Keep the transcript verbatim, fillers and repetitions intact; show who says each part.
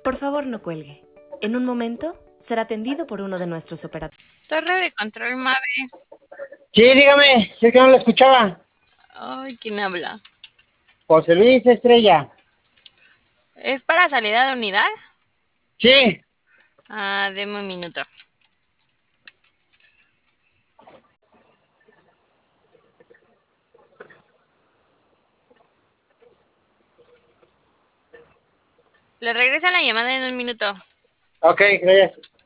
Speaker 1: Por favor, no cuelgue. En un momento será atendido por uno de nuestros operadores.
Speaker 2: Torre de control Mave.
Speaker 3: Sí, dígame, si es que no lo escuchaba.
Speaker 2: Ay, ¿quién habla?
Speaker 3: José Luis Estrella.
Speaker 2: ¿Es para salida de unidad?
Speaker 3: Sí.
Speaker 2: Ah, deme un minuto. Le regresa la llamada en un minuto.
Speaker 3: Ok, gracias.